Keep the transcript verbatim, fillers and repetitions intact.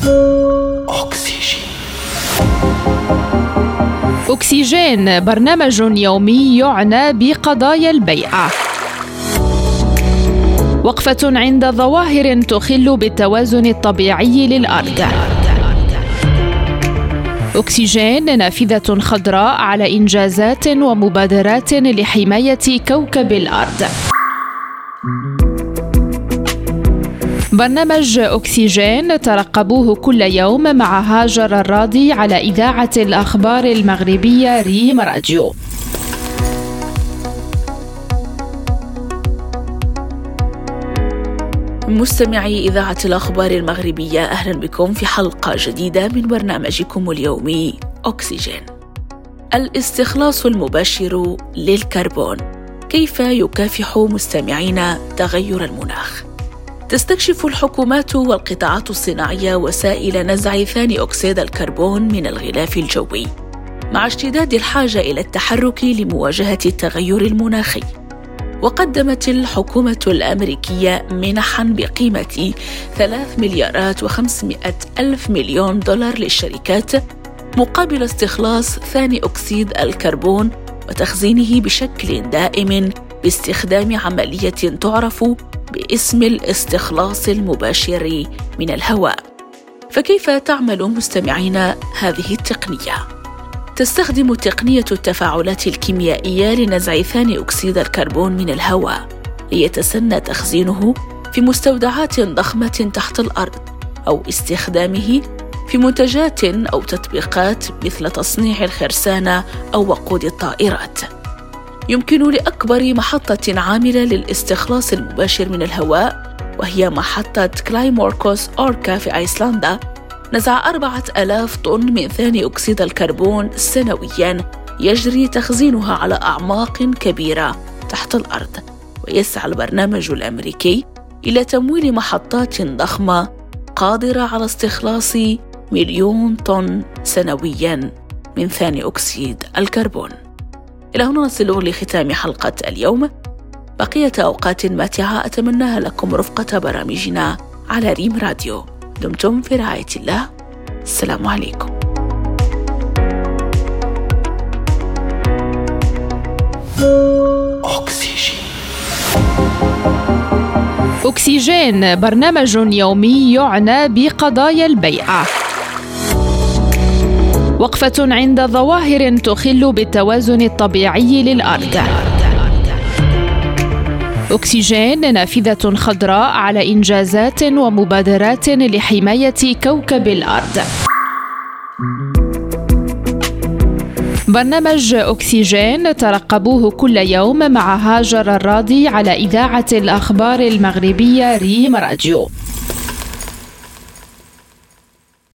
أكسجين. أكسجين برنامج يومي يعنى بقضايا البيئة. وقفة عند ظواهر تخل بالتوازن الطبيعي للأرض. أكسجين نافذة خضراء على إنجازات ومبادرات لحماية كوكب الأرض. برنامج أكسجين ترقبوه كل يوم مع هاجر الراضي على إذاعة الأخبار المغربية ريم راديو. مستمعي إذاعة الأخبار المغربية، أهلا بكم في حلقة جديدة من برنامجكم اليومي أكسجين. الاستخلاص المباشر للكربون، كيف يكافح مستمعينا تغير المناخ؟ تستكشف الحكومات والقطاعات الصناعية وسائل نزع ثاني أكسيد الكربون من الغلاف الجوي، مع اشتداد الحاجة إلى التحرك لمواجهة التغير المناخي. وقدمت الحكومة الأمريكية منحاً بقيمة ثلاث مليارات وخمسمائة ألف مليون دولار للشركات مقابل استخلاص ثاني أكسيد الكربون وتخزينه بشكل دائم باستخدام عملية تعرف باسم الاستخلاص المباشر من الهواء. فكيف تعمل مستمعينا هذه التقنية؟ تستخدم تقنية التفاعلات الكيميائية لنزع ثاني أكسيد الكربون من الهواء ليتسنى تخزينه في مستودعات ضخمة تحت الأرض، أو استخدامه في منتجات أو تطبيقات مثل تصنيع الخرسانة أو وقود الطائرات. يمكن لأكبر محطة عاملة للاستخلاص المباشر من الهواء، وهي محطة كلايموركوس أوركا في أيسلندا، نزع أربعة آلاف طن من ثاني أكسيد الكربون سنوياً يجري تخزينها على أعماق كبيرة تحت الأرض. ويسعى البرنامج الأمريكي إلى تمويل محطات ضخمة قادرة على استخلاص مليون طن سنوياً من ثاني أكسيد الكربون. إلى هنا نصل لختام حلقة اليوم. بقية أوقات ماتعة أتمناها لكم رفقة برامجنا على ريم راديو. دمتم في رعاية الله. السلام عليكم. أكسجين. أكسجين برنامج يومي يعنى بقضايا البيئة. وقفة عند ظواهر تخل بالتوازن الطبيعي للأرض. أكسجين نافذة خضراء على إنجازات ومبادرات لحماية كوكب الأرض. برنامج أكسجين ترقبوه كل يوم مع هاجر الراضي على إذاعة الأخبار المغربية ريم راديو.